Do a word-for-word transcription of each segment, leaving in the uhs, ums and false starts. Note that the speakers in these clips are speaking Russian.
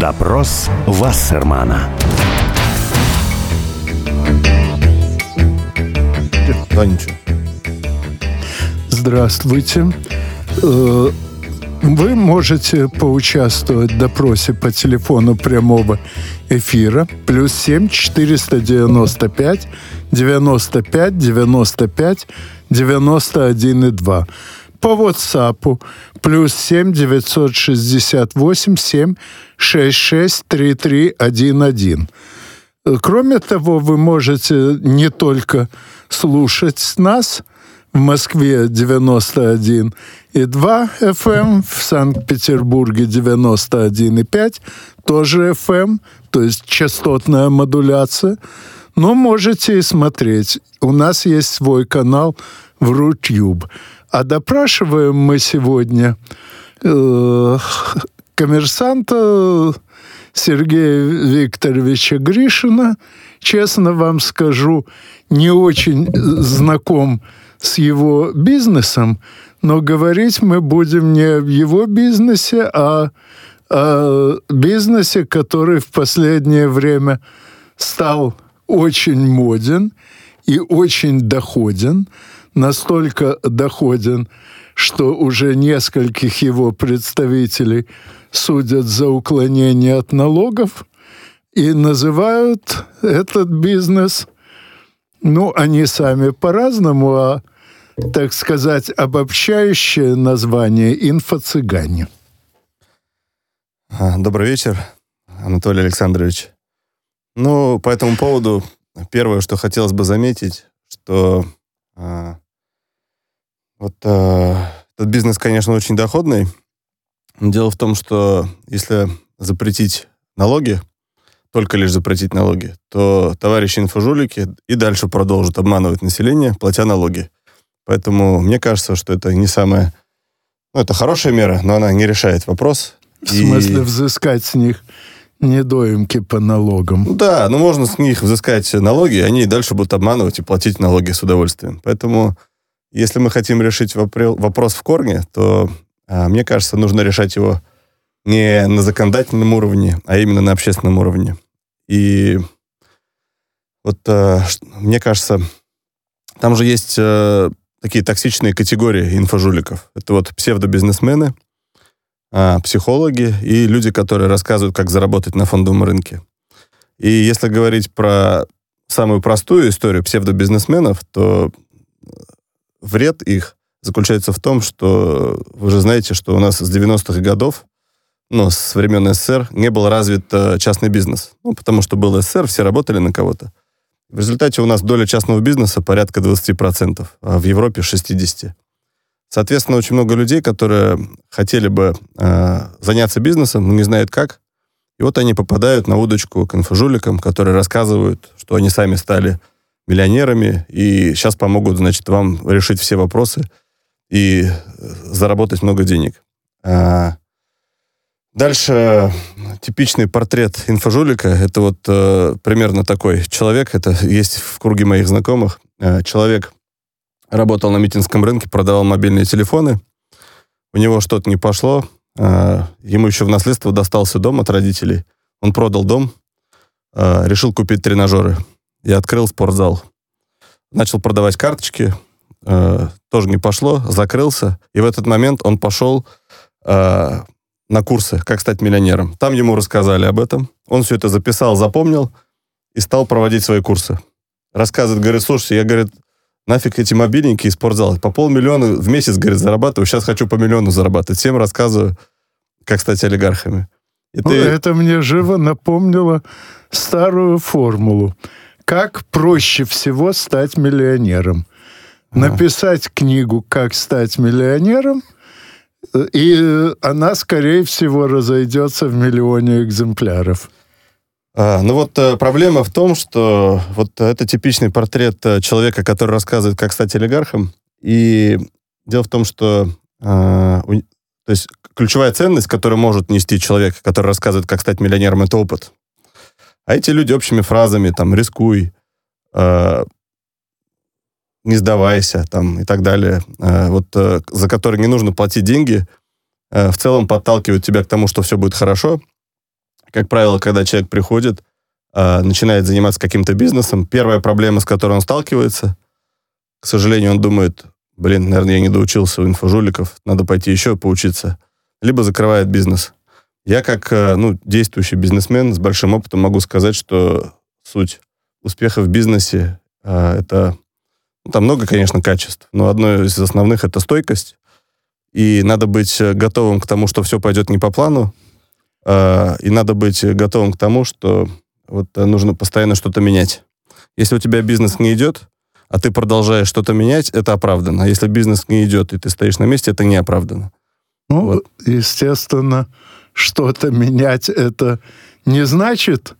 Допрос Вассермана. Да, ничего. Здравствуйте. Вы можете поучаствовать в допросе по телефону прямого эфира плюс семь четыреста девяносто пять девяносто пять девяносто пять девяносто один и два. По WhatsApp плюс семь девятьсот шестьдесят восемь семь шесть шесть три три один один. Кроме того, вы можете не только слушать нас в Москве девяносто один и два эф эм, в Санкт-Петербурге девяносто один и пять, тоже эф эм, то есть частотная модуляция, но можете и смотреть. У нас есть свой канал в Рутюб. А допрашиваем мы сегодня э, коммерсанта Сергея Викторовича Гришина. Честно вам скажу, не очень знаком с его бизнесом, но говорить мы будем не о его бизнесе, а о бизнесе, который в последнее время стал очень моден и очень доходен. Настолько доходен, что уже нескольких его представителей судят за уклонение от налогов и называют этот бизнес, ну, они сами по-разному, а, так сказать, обобщающее название «инфо-цыгане». Добрый вечер, Анатолий Александрович. Ну, по этому поводу первое, что хотелось бы заметить, что а, вот а, этот бизнес, конечно, очень доходный. Дело в том, что если запретить налоги, только лишь запретить налоги, то товарищи инфожулики и дальше продолжат обманывать население, платя налоги. Поэтому мне кажется, что это не самая... Ну, это хорошая мера, но она не решает вопрос. В и... смысле взыскать с них недоимки по налогам? Да, ну можно с них взыскать налоги, и они и дальше будут обманывать и платить налоги с удовольствием. Поэтому, если мы хотим решить вопрос в корне, то, мне кажется, нужно решать его не на законодательном уровне, а именно на общественном уровне. И вот э, мне кажется, там же есть э, такие токсичные категории инфожуликов. Это вот псевдобизнесмены, э, психологи и люди, которые рассказывают, как заработать на фондовом рынке. И если говорить про самую простую историю псевдобизнесменов, то вред их заключается в том, что вы же знаете, что у нас с девяностых годов, ну, с времен эс эс эс эр, не был развит э, частный бизнес. Ну, потому что был эс эс эс эр, все работали на кого-то. В результате у нас доля частного бизнеса порядка двадцать процентов, а в Европе шестьдесят процентов. Соответственно, очень много людей, которые хотели бы э, заняться бизнесом, но не знают как. И вот они попадают на удочку к инфожуликам, которые рассказывают, что они сами стали миллионерами и сейчас помогут, значит, вам решить все вопросы и заработать много денег. А дальше типичный портрет инфожулика. Это вот э, примерно такой человек. Это есть в круге моих знакомых. Э, человек работал на митинском рынке, продавал мобильные телефоны. У него что-то не пошло. Э, ему еще в наследство достался дом от родителей. Он продал дом, э, решил купить тренажеры и открыл спортзал. Начал продавать карточки. Э, тоже не пошло, закрылся. И в этот момент он пошел... Э, на курсы «Как стать миллионером». Там ему рассказали об этом. Он все это записал, запомнил и стал проводить свои курсы. Рассказывает, говорит, слушайте, я, говорит, нафиг эти мобильники и спортзал. По полмиллиона в месяц, говорит, зарабатываю. Сейчас хочу по миллиону зарабатывать. Всем рассказываю, как стать олигархами. И ты... Это мне живо напомнило старую формулу. Как проще всего стать миллионером? А. Написать книгу «Как стать миллионером», и она, скорее всего, разойдется в миллионе экземпляров. А, ну вот а, проблема в том, что вот это типичный портрет человека, который рассказывает, как стать олигархом. И дело в том, что а, у, то есть ключевая ценность, которую может нести человек, который рассказывает, как стать миллионером, это опыт. А эти люди общими фразами, там, рискуй, а, не сдавайся, там, и так далее, вот, за которые не нужно платить деньги, в целом подталкивают тебя к тому, что все будет хорошо. как правило, когда человек приходит, начинает заниматься каким-то бизнесом, первая проблема, с которой он сталкивается, к сожалению, он думает, блин, наверное, я не доучился у инфожуликов, надо пойти еще поучиться. Либо закрывает бизнес. Я как ну, действующий бизнесмен с большим опытом могу сказать, что суть успеха в бизнесе — это... Ну, там много, конечно, качеств, но одно из основных — это стойкость. И надо быть готовым к тому, что все пойдет не по плану. И надо быть готовым к тому, что вот нужно постоянно что-то менять. Если у тебя бизнес не идет, а ты продолжаешь что-то менять, это оправданно. А если бизнес не идет, и ты стоишь на месте, это не оправданно. Ну, вот. Естественно, что-то менять — это не значит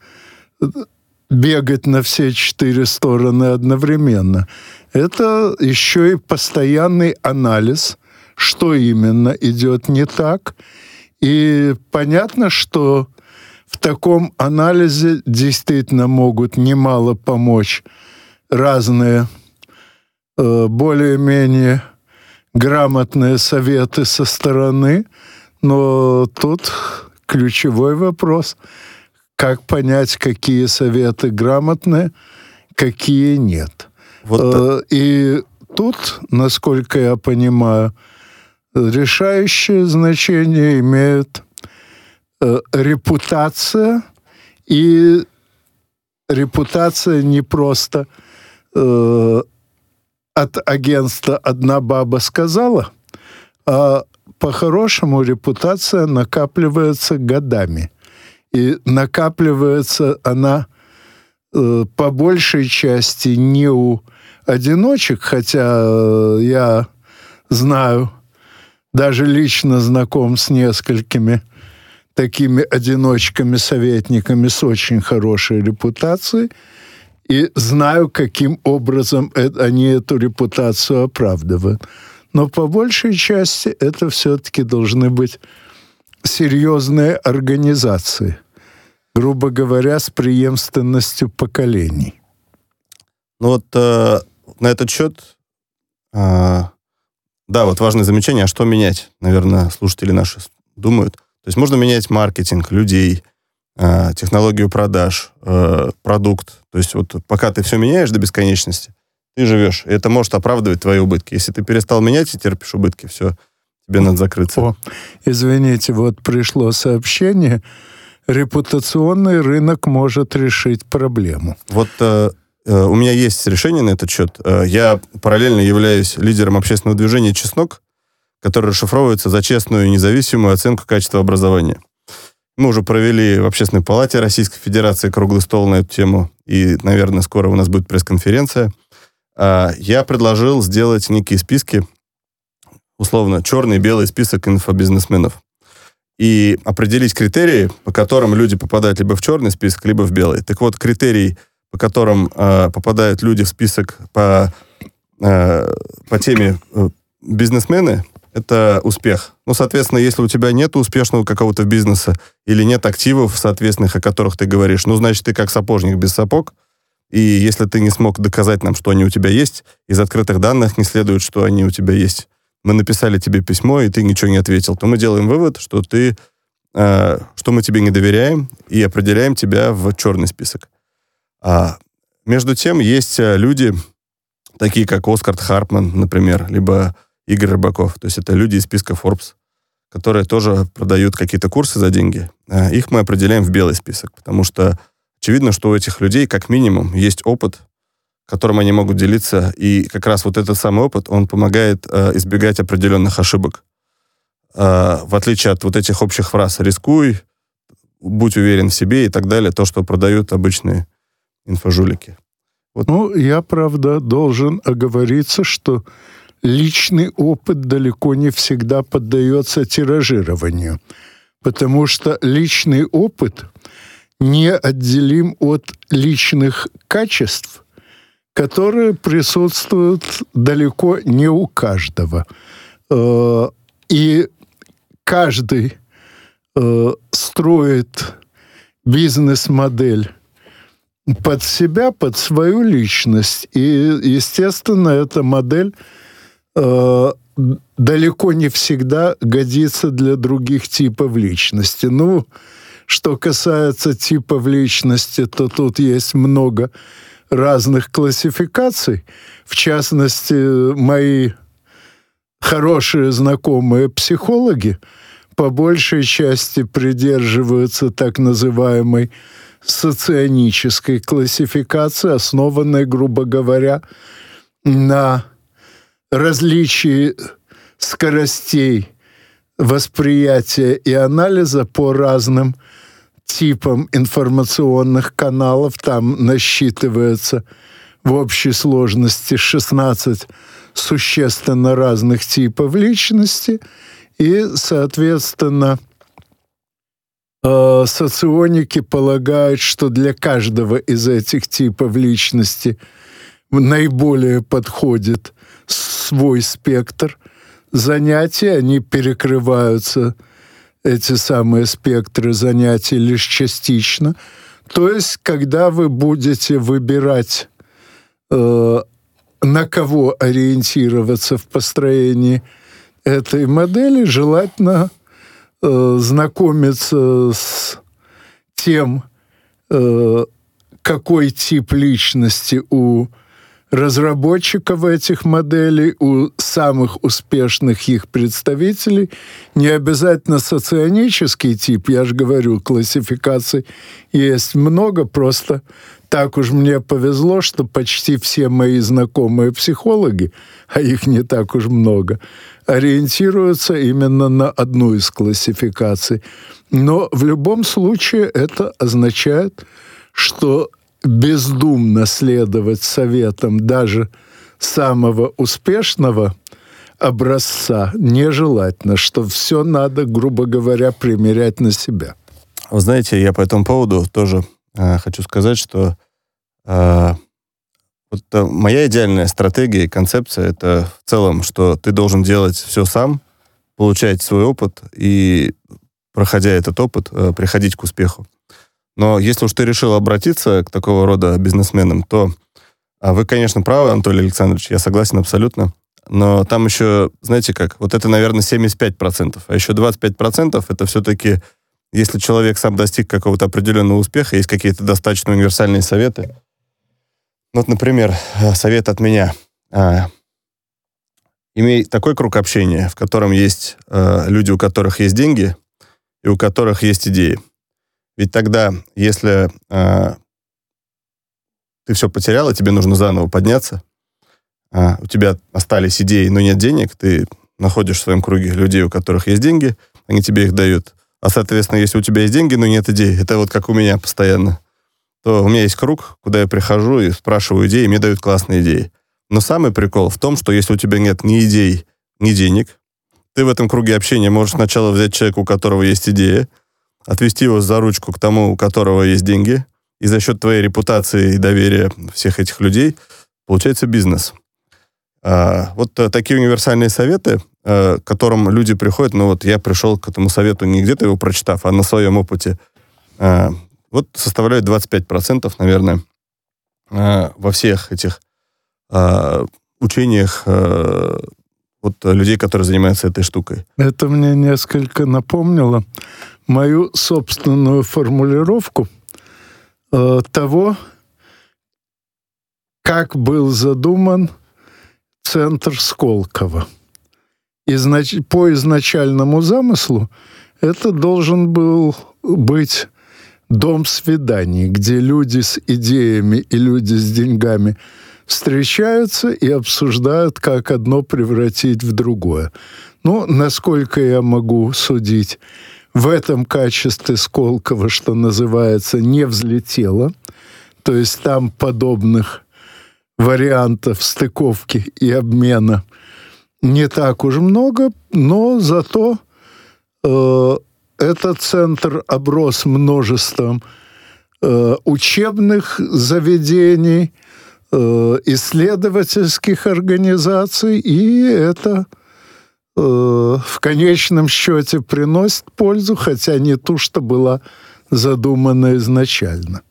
бегать на все четыре стороны одновременно. Это еще и постоянный анализ, что именно идет не так. И понятно, что в таком анализе действительно могут немало помочь разные э, более-менее грамотные советы со стороны, но тут ключевой вопрос, как понять, какие советы грамотные, какие нет. Вот э, и тут, насколько я понимаю, решающее значение имеет э, репутация, и репутация не просто э, от агентства «Одна баба сказала», а по-хорошему репутация накапливается годами. И накапливается она э, по большей части не у одиночек, хотя э, я знаю, даже лично знаком с несколькими такими одиночками-советниками с очень хорошей репутацией, и знаю, каким образом это, они эту репутацию оправдывают. Но по большей части это все-таки должны быть серьезные организации, грубо говоря, с преемственностью поколений. Ну вот э, на этот счет, э, да, вот важное замечание, а что менять, наверное, слушатели наши думают. То есть можно менять маркетинг, людей, э, технологию продаж, э, продукт. То есть вот пока ты все меняешь до бесконечности, ты живешь. И это может оправдывать твои убытки. Если ты перестал менять и терпишь убытки, все, тебе надо закрыться. О, извините, вот пришло сообщение. Репутационный рынок может решить проблему. Вот э, э, у меня есть решение на этот счет. Э, я параллельно являюсь лидером общественного движения «Чеснок», которое расшифровывается за честную и независимую оценку качества образования. Мы уже провели в Общественной палате Российской Федерации круглый стол на эту тему, и, наверное, скоро у нас будет пресс-конференция. Э, я предложил сделать некие списки, условно, черный и белый список инфобизнесменов, и определить критерии, по которым люди попадают либо в черный список, либо в белый. Так вот, критерий, по которым э, попадают люди в список по, э, по теме э, бизнесмены, это успех. Ну, соответственно, если у тебя нет успешного какого-то бизнеса или нет активов, соответственных, о которых ты говоришь, ну, значит, ты как сапожник без сапог, и если ты не смог доказать нам, что они у тебя есть, из открытых данных не следует, что они у тебя есть. Мы написали тебе письмо, и ты ничего не ответил, то мы делаем вывод, что ты, э, что мы тебе не доверяем, и определяем тебя в черный список. А между тем, есть люди, такие как Оскар Харпман, например, либо Игорь Рыбаков. То есть это люди из списка Forbes, которые тоже продают какие-то курсы за деньги. А их мы определяем в белый список, потому что очевидно, что у этих людей как минимум есть опыт, которым они могут делиться, и как раз вот этот самый опыт, он помогает э, избегать определенных ошибок. Э, в отличие от вот этих общих фраз «рискуй», «будь уверен в себе» и так далее, то, что продают обычные инфожулики. Вот. Ну, я, правда, должен оговориться, что личный опыт далеко не всегда поддается тиражированию, потому что личный опыт неотделим от личных качеств, которые присутствуют далеко не у каждого. И каждый строит бизнес-модель под себя, под свою личность. И, естественно, эта модель далеко не всегда годится для других типов личности. Ну, Что касается типов личности, то тут есть много разных классификаций. В частности, мои хорошие знакомые психологи по большей части придерживаются так называемой соционической классификации, основанной, грубо говоря, на различии скоростей восприятия и анализа по разным типам информационных каналов. Там насчитывается в общей сложности шестнадцать существенно разных типов личности, и, соответственно, соционики полагают, что для каждого из этих типов личности наиболее подходит свой спектр занятий. Они перекрываются, эти самые спектры занятий, лишь частично. То есть, когда вы будете выбирать, э, на кого ориентироваться в построении этой модели, желательно э, знакомиться с тем, э, какой тип личности у разработчиков этих моделей, у самых успешных их представителей. Не обязательно соционический тип, я же говорю, классификаций есть много, просто так уж мне повезло, что почти все мои знакомые психологи, а их не так уж много, ориентируются именно на одну из классификаций. Но в любом случае это означает, что бездумно следовать советам даже самого успешного образца нежелательно, что все надо, грубо говоря, примерять на себя. Вы знаете, я по этому поводу тоже э, хочу сказать, что э, вот, э, моя идеальная стратегия и концепция — это в целом, что ты должен делать все сам, получать свой опыт и, проходя этот опыт, э, приходить к успеху. Но если уж ты решил обратиться к такого рода бизнесменам, то вы, конечно, правы, Анатолий Александрович, я согласен абсолютно. Но там еще, знаете как, вот это, наверное, семьдесят пять процентов. А еще двадцать пять процентов это все-таки, если человек сам достиг какого-то определенного успеха, есть какие-то достаточно универсальные советы. Вот, например, совет от меня. Имей такой круг общения, в котором есть люди, у которых есть деньги, и у которых есть идеи. Ведь тогда, если э, ты все потерял, и тебе нужно заново подняться, э, у тебя остались идеи, но нет денег, ты находишь в своем круге людей, у которых есть деньги, они тебе их дают. А, соответственно, если у тебя есть деньги, но нет идей, это вот как у меня постоянно, то у меня есть круг, куда я прихожу и спрашиваю идеи, и мне дают классные идеи. Но самый прикол в том, что если у тебя нет ни идей, ни денег, ты в этом круге общения можешь сначала взять человека, у которого есть идея, отвести его за ручку к тому, у которого есть деньги, и за счет твоей репутации и доверия всех этих людей получается бизнес. А, вот а, такие универсальные советы, а, к которым люди приходят, ну вот я пришел к этому совету не где-то его прочитав, а на своем опыте, а, вот составляют двадцать пять процентов, наверное, а, во всех этих а, учениях а, вот, людей, которые занимаются этой штукой. Это мне несколько напомнило мою собственную формулировку э, того, как был задуман центр Сколково. Изнач... По изначальному замыслу это должен был быть дом свиданий, где люди с идеями и люди с деньгами встречаются и обсуждают, как одно превратить в другое. Ну, насколько я могу судить, в этом качестве Сколково, что называется, не взлетело. То есть там подобных вариантов стыковки и обмена не так уж много, но зато э, этот центр оброс множеством э, учебных заведений, э, исследовательских организаций, и это в конечном счете приносит пользу, хотя не ту, что была задумана изначально.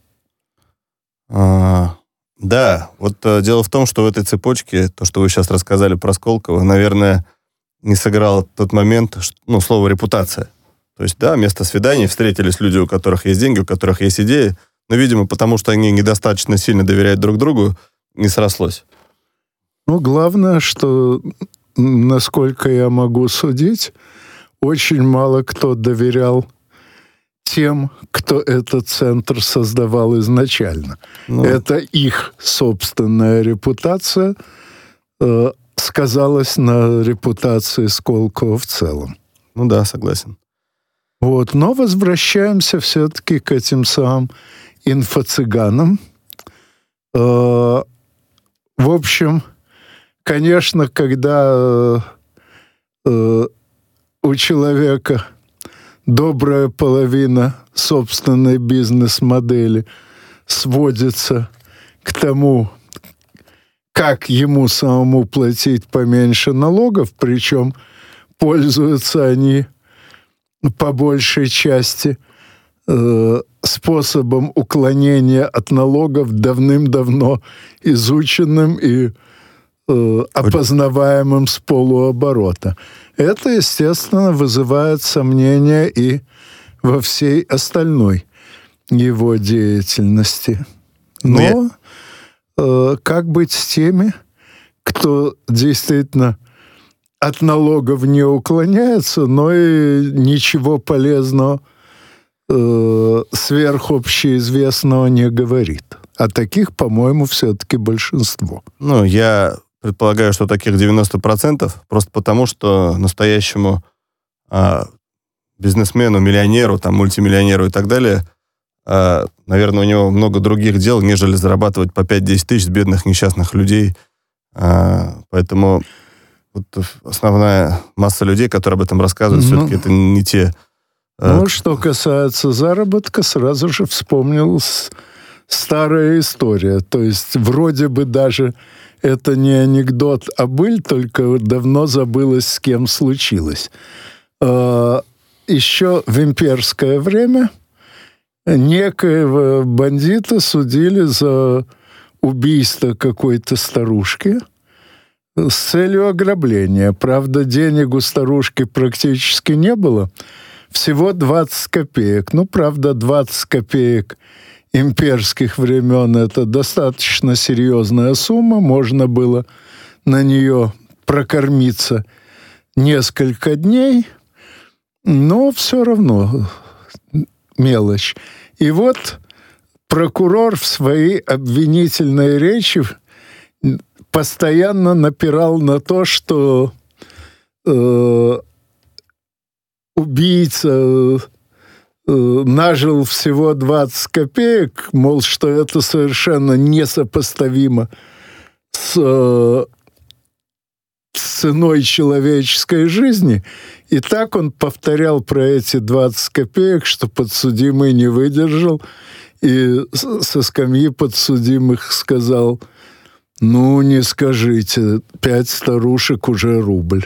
А, да, вот а, дело в том, что в этой цепочке, то, что вы сейчас рассказали про Сколково, наверное, не сыграл тот момент, что, ну, слово «репутация». То есть, да, место свиданий, встретились люди, у которых есть деньги, у которых есть идеи, но, видимо, потому что они недостаточно сильно доверяют друг другу, не срослось. Ну, главное, что, насколько я могу судить, очень мало кто доверял тем, кто этот центр создавал изначально. Ну, это их собственная репутация э, сказалась на репутации Сколково в целом. Ну да, согласен. Вот. Но возвращаемся все-таки к этим самым инфо-цыганам. Э, в общем, конечно, когда э, у человека добрая половина собственной бизнес-модели сводится к тому, как ему самому платить поменьше налогов, причем пользуются они по большей части э, способом уклонения от налогов, давным-давно изученным и э, опознаваемым с полуоборота. Это, естественно, вызывает сомнения и во всей остальной его деятельности. Но я... э, как быть с теми, кто действительно от налогов не уклоняется, но и ничего полезного э, сверхобщеизвестного не говорит? А таких, по-моему, все-таки большинство. Ну, я... предполагаю, что таких девяносто процентов, просто потому, что настоящему а, бизнесмену, миллионеру, там, мультимиллионеру и так далее, а, наверное, у него много других дел, нежели зарабатывать по пять-десять тысяч с бедных несчастных людей. А, поэтому вот основная масса людей, которые об этом рассказывают, ну, все-таки это не те... Ну, а... что касается заработка, сразу же вспомнилась старая история. То есть вроде бы даже это не анекдот, а быль, только давно забылось, с кем случилось. Еще в имперское время некоего бандита судили за убийство какой-то старушки с целью ограбления. Правда, денег у старушки практически не было. Всего двадцать копеек. Ну, правда, двадцать копеек имперских времен — это достаточно серьезная сумма. Можно было на нее прокормиться несколько дней, но все равно мелочь. И вот прокурор в своей обвинительной речи постоянно напирал на то, что э, убийца э, нажил всего двадцать копеек, мол, что это совершенно несопоставимо с, э, с ценой человеческой жизни. И так он повторял про эти двадцать копеек, что подсудимый не выдержал, и со скамьи подсудимых сказал: «Ну, не скажите, пять старушек уже рубль».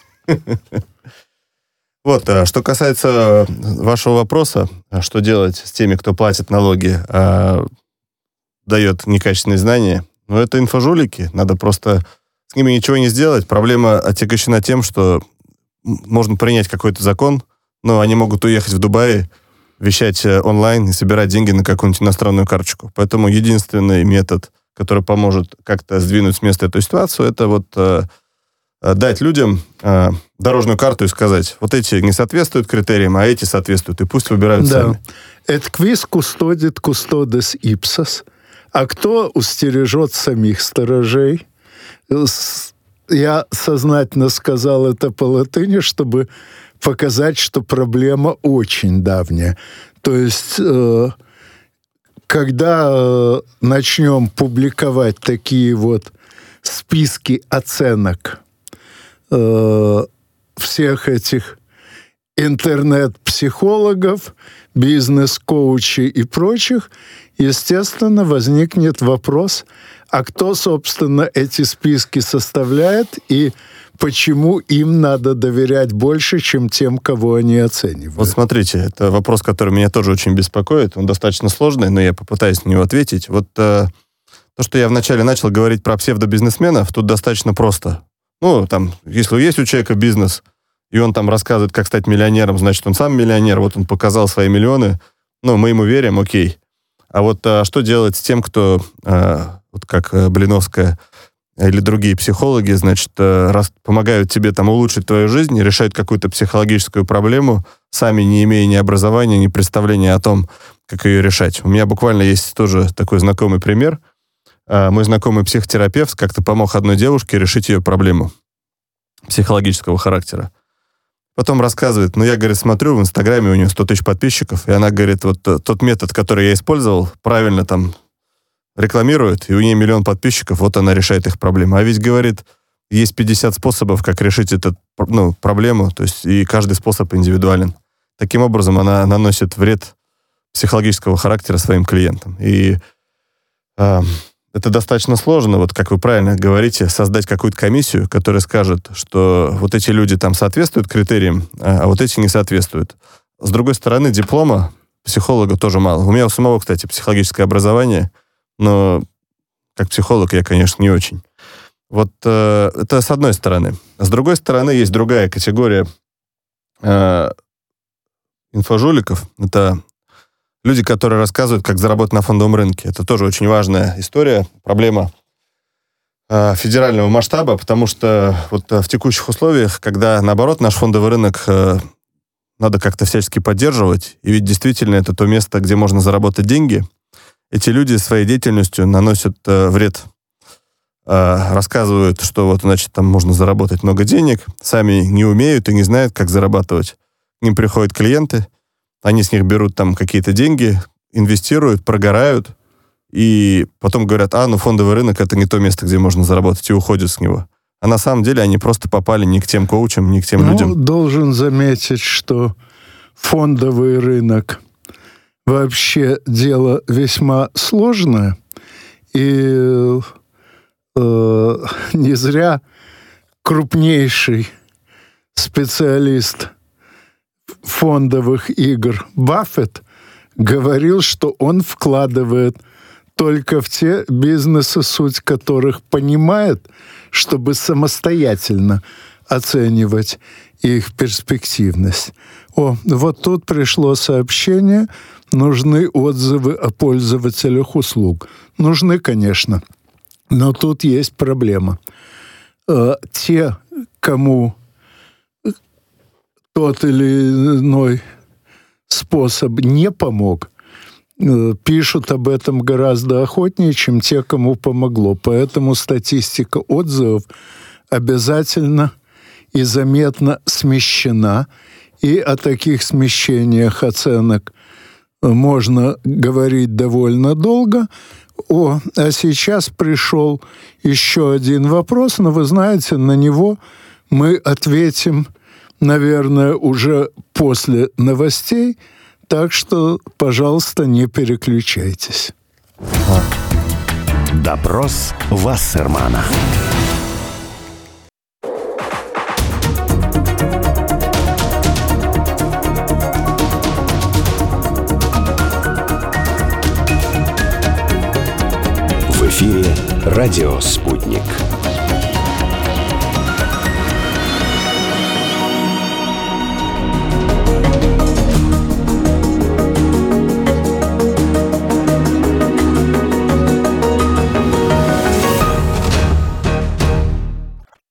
Вот, что касается вашего вопроса, что делать с теми, кто платит налоги, а дает некачественные знания, ну, это инфожулики, надо просто с ними ничего не сделать. Проблема отягощена тем, что можно принять какой-то закон, но они могут уехать в Дубай, вещать онлайн и собирать деньги на какую-нибудь иностранную карточку. Поэтому единственный метод, который поможет как-то сдвинуть с места эту ситуацию, это вот э, дать людям э, дорожную карту и сказать: вот эти не соответствуют критериям, а эти соответствуют, и пусть выбирают да. сами. Et quis custodit custodes ipsos. А кто устережет самих сторожей? Я сознательно сказал это по латыни, чтобы показать, что проблема очень давняя. То есть, э, когда э, начнем публиковать такие вот списки оценок э, всех этих интернет-психологов, бизнес-коучей и прочих, естественно, возникнет вопрос, а кто, собственно, эти списки составляет и почему им надо доверять больше, чем тем, кого они оценивают? Вот смотрите, это вопрос, который меня тоже очень беспокоит. Он достаточно сложный, но я попытаюсь на него ответить. Вот э, то, что я вначале начал говорить про псевдобизнесменов, тут достаточно просто. Ну, там, если есть у человека бизнес, и он там рассказывает, как стать миллионером, значит, он сам миллионер, вот он показал свои миллионы, ну, мы ему верим, окей. А вот а, что делать с тем, кто, а, вот как а, Блиновская или другие психологи, значит, а, раз, помогают тебе там улучшить твою жизнь, решают какую-то психологическую проблему, сами не имея ни образования, ни представления о том, как ее решать. У меня буквально есть тоже такой знакомый пример. А, мой знакомый психотерапевт как-то помог одной девушке решить ее проблему психологического характера. Потом рассказывает, ну, я, говорит, смотрю, в Инстаграме у нее сто тысяч подписчиков, и она, говорит, вот тот метод, который я использовал, правильно там рекламирует, и у нее миллион подписчиков, вот она решает их проблемы. А ведь, говорит, есть пятьдесят способов, как решить эту, ну, проблему, то есть и каждый способ индивидуален. Таким образом, она наносит вред психологического характера своим клиентам. И э, это достаточно сложно, вот как вы правильно говорите, создать какую-то комиссию, которая скажет, что вот эти люди там соответствуют критериям, а вот эти не соответствуют. С другой стороны, диплома психолога тоже мало. У меня у самого, кстати, психологическое образование, но как психолог я, конечно, не очень. Вот э, это с одной стороны. С другой стороны, есть другая категория э, инфожуликов. Это люди, которые рассказывают, как заработать на фондовом рынке. Это тоже очень важная история, проблема э, федерального масштаба, потому что вот в текущих условиях, когда, наоборот, наш фондовый рынок э, надо как-то всячески поддерживать, и ведь действительно это то место, где можно заработать деньги, эти люди своей деятельностью наносят э, вред. Э, рассказывают, что вот, значит, там можно заработать много денег, сами не умеют и не знают, как зарабатывать. К ним приходят клиенты, они с них берут там какие-то деньги, инвестируют, прогорают, и потом говорят, а, ну фондовый рынок — это не то место, где можно заработать, и уходят с него. А на самом деле они просто попали не к тем коучам, не к тем ну, людям. Должен заметить, что фондовый рынок вообще дело весьма сложное, и э, не зря крупнейший специалист фондовых игр Баффет говорил, что он вкладывает только в те бизнесы, суть которых понимает, чтобы самостоятельно оценивать их перспективность. О, вот тут пришло сообщение, нужны отзывы о пользователях услуг. Нужны, конечно, но тут есть проблема. Э, те, кому тот или иной способ не помог, пишут об этом гораздо охотнее, чем те, кому помогло. Поэтому статистика отзывов обязательно и заметно смещена. И о таких смещениях оценок можно говорить довольно долго. О, а сейчас пришел еще один вопрос, но вы знаете, на него мы ответим, наверное, уже после новостей, так что, пожалуйста, не переключайтесь. Допрос Вассермана. В эфире «Радио Спутник».